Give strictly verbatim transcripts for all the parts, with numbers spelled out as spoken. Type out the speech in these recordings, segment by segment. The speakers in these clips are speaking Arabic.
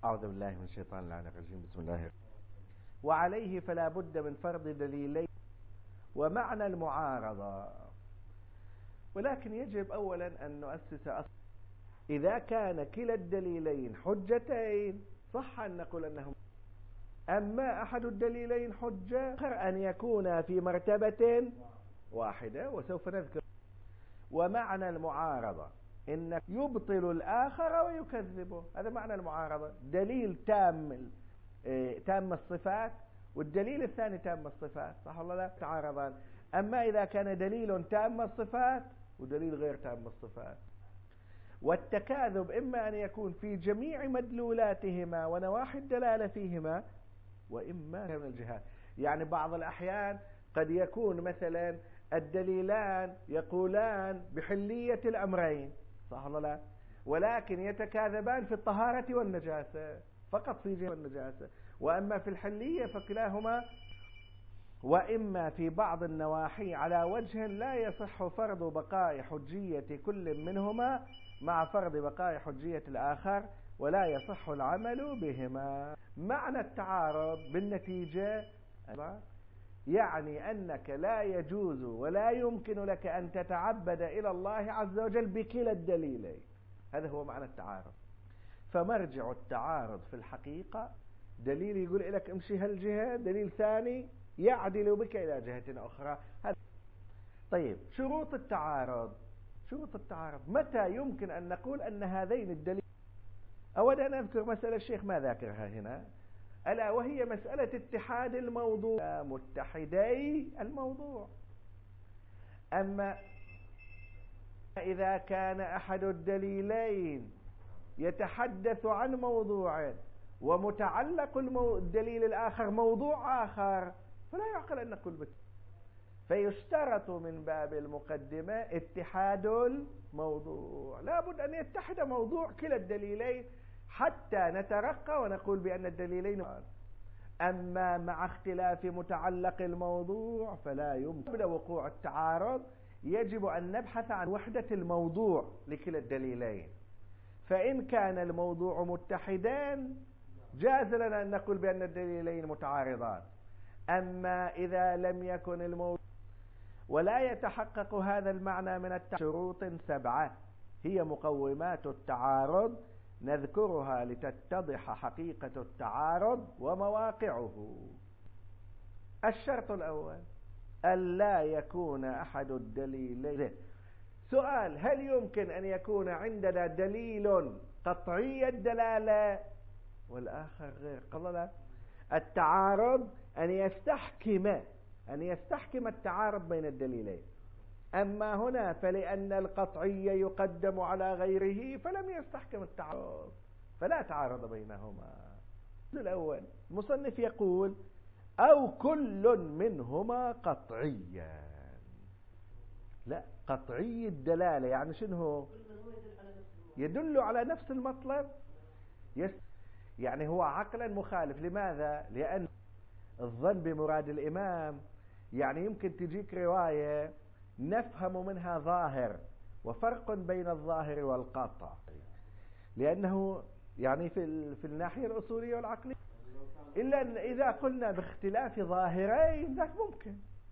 أعوذ بالله من الشيطان اللعين الرجيم. بسم الله الرحمن الرحيم. وعليه فلا بد من فرض دليلين ومعنى المعارضة، ولكن يجب أولا أن نؤسس أصل. إذا كان كلا الدليلين حجتين صح أن نقول أنهم، أما أحد الدليلين حجة آخر أن يكون في مرتبة واحدة، وسوف نذكر. ومعنى المعارضة إن يبطل الآخر ويكذبه، هذا معنى المعارضة. دليل تام تام الصفات والدليل الثاني تام الصفات، صح ولا لا؟ تعارضان. أما إذا كان دليل تام الصفات ودليل غير تام الصفات، والتكاذب إما أن يكون في جميع مدلولاتهما ونواحي الدلالة فيهما، وإما من الجهات. يعني بعض الأحيان قد يكون مثلا الدليلان يقولان بحلية الأمرين، صح ولا لا؟ ولكن يتكاذبان في الطهارة والنجاسة، فقط في جهة النجاسة، وأما في الحلية فكلاهما. وإما في بعض النواحي على وجه لا يصح فرض بقاء حجية كل منهما مع فرض بقاء حجية الآخر، ولا يصح العمل بهما. معنى التعارض بالنتيجة يعني أنك لا يجوز ولا يمكن لك أن تتعبد إلى الله عز وجل بكلا الدليلين. هذا هو معنى التعارض. فمرجع التعارض في الحقيقة دليل يقول لك امشي هالجهة، دليل ثاني يعدل بك إلى جهة أخرى. طيب، شروط التعارض. شروط التعارض متى يمكن أن نقول أن هذين الدليل؟ أولا نذكر مسألة الشيخ ما ذاكرها هنا، ألا وهي مسألة اتحاد الموضوع، متحدي الموضوع. أما إذا كان أحد الدليلين يتحدث عن موضوع ومتعلق الدليل الآخر موضوع آخر، فلا يعقل أن نقول بك. فيشترط من باب المقدمة اتحاد الموضوع، لا بد أن يتحد موضوع كلا الدليلين حتى نترقى ونقول بأن الدليلين. أما مع اختلاف متعلق الموضوع فلا يمكن. قبل وقوع التعارض يجب أن نبحث عن وحدة الموضوع لكلا الدليلين، فإن كان الموضوع متحدان جاز لنا أن نقول بأن الدليلين متعارضان. أما إذا لم يكن الموضوع ولا يتحقق هذا المعنى من التعارض، شروط سبعة هي مقومات التعارض نذكرها لتتضح حقيقة التعارض ومواقعه. الشرط الأول ألا يكون أحد الدليلين. سؤال: هل يمكن أن يكون عندنا دليل قطعي الدلالة والآخر غير؟ قال لا. التعارض أن يستحكم أن يستحكم التعارض بين الدليلين. أما هنا فلأن القطعي يقدم على غيره فلم يستحكم التعارض، فلا تعارض بينهما. الأول المصنف يقول أو كل منهما قطعيا. لا، قطعي الدلالة يعني شنو؟ يدل على نفس المطلب. يس يعني هو عقلا مخالف. لماذا؟ لأن الظن بمراد الإمام، يعني يمكن تجيك رواية نفهم منها ظاهر، وفرق بين الظاهر والقطع، لأنه يعني في في الناحية الأصولية والعقلية. إلا أن إذا قلنا باختلاف ظاهرين ذاك ممكن،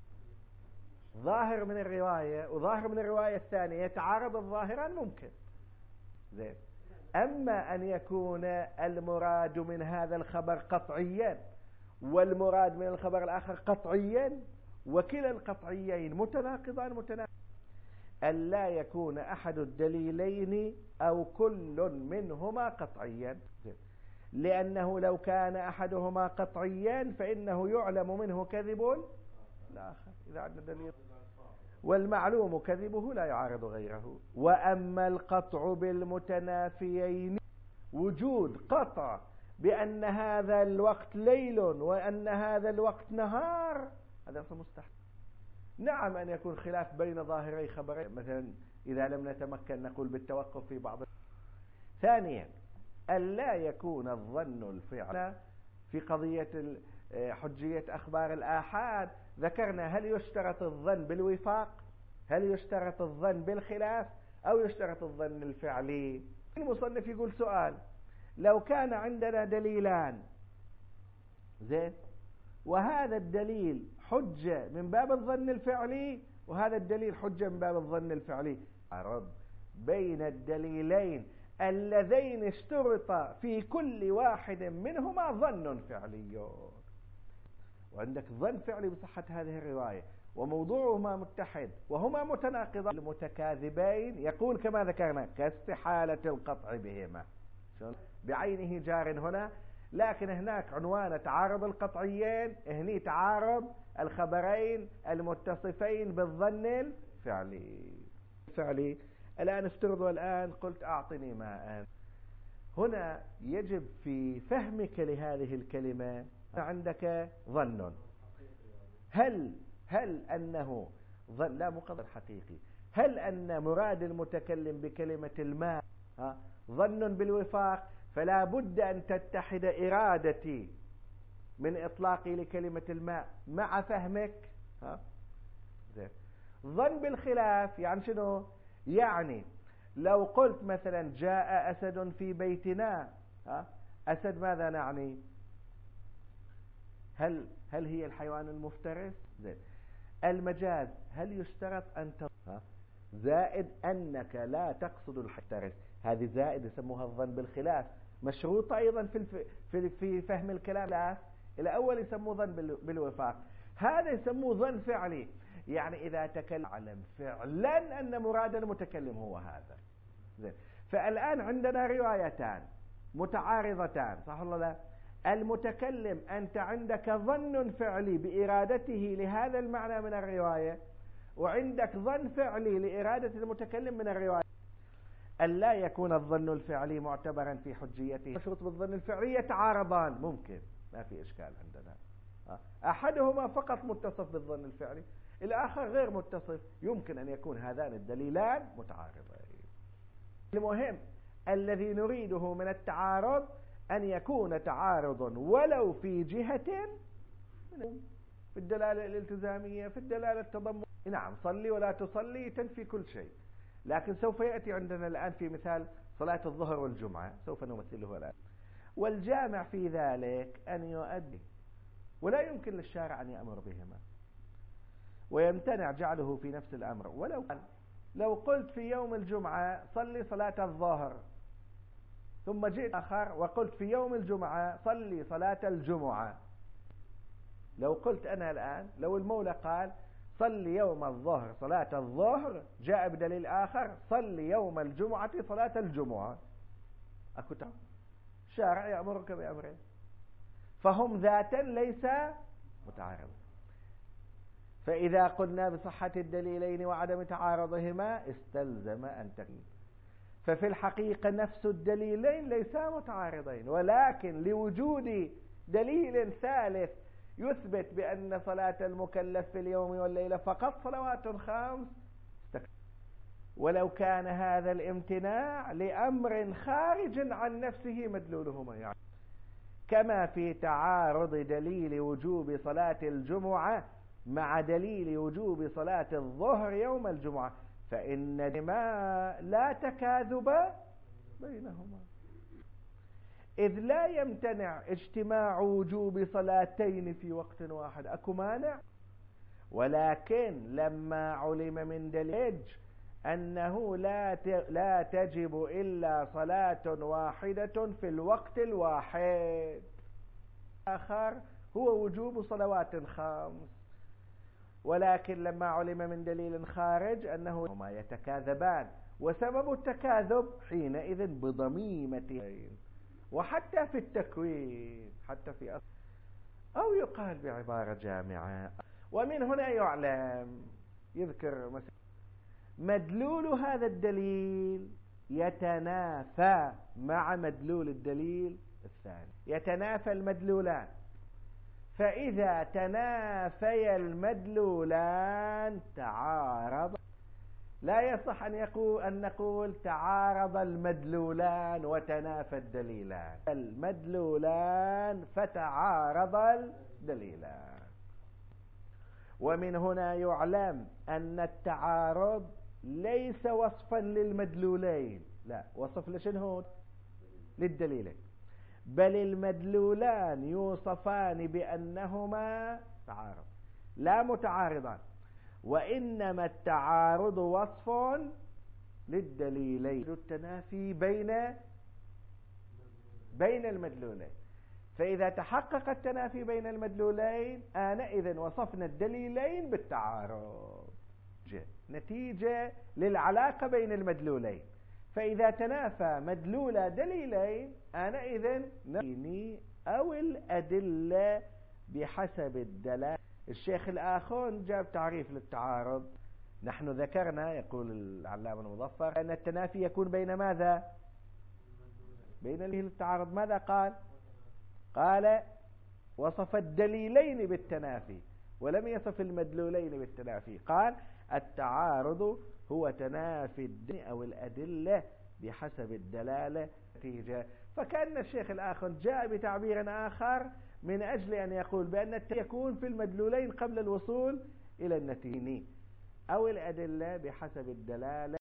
ظاهر من الرواية وظاهر من الرواية الثانية يتعارض الظاهران ممكن. زين. أما أن يكون المراد من هذا الخبر قطعيا والمراد من الخبر الآخر قطعيا وكلا القطعيين متناقضان متناقض، ألا يكون أحد الدليلين أو كل منهما قطعيا، لأنه لو كان أحدهما قطعيا فإنه يعلم منه كذب الآخر إذا عندنا دليل، والمعلوم كذبه لا يعارض غيره. وأما القطع بالمتنافيين، وجود قطع بأن هذا الوقت ليل وأن هذا الوقت نهار، هذا مستحيل. نعم أن يكون خلاف بين ظاهري خبرين، مثلا إذا لم نتمكن نقول بالتوقف في بعض. ثانيا ألا يكون الظن الفعل في قضية حجية أخبار الآحاد. ذكرنا هل يشترط الظن بالوفاق، هل يشترط الظن بالخلاف، أو يشترط الظن الفعلي. المصنف يقول سؤال: لو كان عندنا دليلان زين، وهذا الدليل حجة من باب الظن الفعلي وهذا الدليل حجة من باب الظن الفعلي، عرض بين الدليلين اللذين اشترط في كل واحد منهما ظن فعلي، وعندك ظن فعلي بصحة هذه الرواية وموضوعهما متحد وهما متناقضان المتكاذبين، يقول كما ذكرنا كاستحالة القطع بهما بعينه جار هنا، لكن هناك عنوان تعارض القطعيين، هني تعارض الخبرين المتصفين بالظن الفعلي فعلي. الآن افترضوا الآن قلت أعطني ماء، هنا يجب في فهمك لهذه الكلمة عندك ظن، هل هل أنه ظن لا مقدر حقيقي، هل أن مراد المتكلم بكلمة الماء ظن بالوفاق، فلا بد أن تتحد إرادتي من إطلاقي لكلمة الماء مع فهمك. ها زين. ظن بالخلاف يعني شنو؟ يعني لو قلت مثلا جاء أسد في بيتنا، ها أسد ماذا نعني؟ هل هل هي الحيوان المفترس؟ زين. المجاز هل يشترط أن ها زائد أنك لا تقصد المفترس، هذه زائد يسموها الظن بالخلاف، مشروطة أيضا في في في فهم الكلام. لا الأول يسموه ظن بالوفاق، هذا يسموه ظن فعلي، يعني إذا تكلم علم فعلا أن مراد المتكلم هو هذا. زين. فالآن عندنا روايتان متعارضتان، صح ولا لا؟ المتكلم أنت عندك ظن فعلي بإرادته لهذا المعنى من الرواية، وعندك ظن فعلي لإرادة المتكلم من الرواية. ألا يكون الظن الفعلي معتبرا في حجيته مشروط بالظن الفعلي يتعارضان، ممكن، ما في إشكال عندنا. أحدهما فقط متصف بالظن الفعلي، الآخر غير متصف، يمكن أن يكون هذان الدليلان متعارضين. المهم الذي نريده من التعارض أن يكون تعارض ولو في جهة، في الدلالة الالتزامية، في الدلالة التضمن. نعم صلي ولا تصلي تنفي كل شيء، لكن سوف يأتي عندنا الآن في مثال صلاة الظهر والجمعة، سوف نمثله الآن. والجامع في ذلك أن يؤدي، ولا يمكن للشارع أن يأمر بهما ويمتنع جعله في نفس الأمر. ولو لو قلت في يوم الجمعة صلي صلاة الظهر، ثم جئت آخر وقلت في يوم الجمعة صلي صلاة الجمعة، لو قلت أنا الآن، لو المولى قال صلي يوم الظهر صلاة الظهر، جاء بدليل آخر صلي يوم الجمعة صلاة الجمعة، أكو تعب الشارع يأمرك بأمره، فهم ذاتا ليس متعارض. فإذا قلنا بصحة الدليلين وعدم تعارضهما استلزم أن تكون، ففي الحقيقة نفس الدليلين ليسا متعارضين، ولكن لوجود دليل ثالث يثبت بأن صلاة المكلف في اليوم والليلة فقط صلوات خمس، ولو كان هذا الامتناع لأمر خارج عن نفسه مدلولهما، يعني كما في تعارض دليل وجوب صلاة الجمعة مع دليل وجوب صلاة الظهر يوم الجمعة، فإن ما لا تكاذب بينهما، إذ لا يمتنع اجتماع وجوب صلاتين في وقت واحد، أكو مانع، ولكن لما علم من دليل أنه لا لا تجب إلا صلاة واحدة في الوقت الواحد، آخر هو وجوب صلوات خمس، ولكن لما علم من دليل خارج أنه هما يتكاذبان، وسبب التكاذب حينئذ بضميمتين، وحتى في التكوين، حتى في أصل، أو يقال بعبارة جامعة. ومن هنا يعلم، يذكر مثلا مدلول هذا الدليل يتنافى مع مدلول الدليل الثاني، يتنافى المدلولان، فإذا تنافي المدلولان تعارض، لا يصح أن يقول أن نقول تعارض المدلولان وتنافى الدليلان، المدلولان فتعارض الدليلان. ومن هنا يعلم أن التعارض ليس وصفا للمدلولين، لا، وصف لشنو؟ للدليلين. بل المدلولان يوصفان بأنهما تعارض لا متعارضان، وإنما التعارض وصف للدليلين، التنافي بين بين المدلولين. فإذا تحقق التنافي بين المدلولين آنئذ وصفنا الدليلين بالتعارض، نتيجة للعلاقة بين المدلولين. فإذا تنافى مدلول دليلين آنئذ نبني أو الأدلة بحسب الدلالة. الشيخ الآخون جاب تعريف للتعارض. نحن ذكرنا، يقول العلامة المظفر، أن التنافي يكون بين ماذا؟ بين التعارض. ماذا قال؟ قال وصف الدليلين بالتنافي ولم يصف المدلولين بالتنافي. قال التعارض هو تنافي الدليل أو الأدلة بحسب الدلالة نتيجة. فكأن الشيخ الآخر جاء بتعبير آخر من أجل أن يقول بأن التنافي يكون في المدلولين قبل الوصول إلى النتيجة، أو الأدلة بحسب الدلالة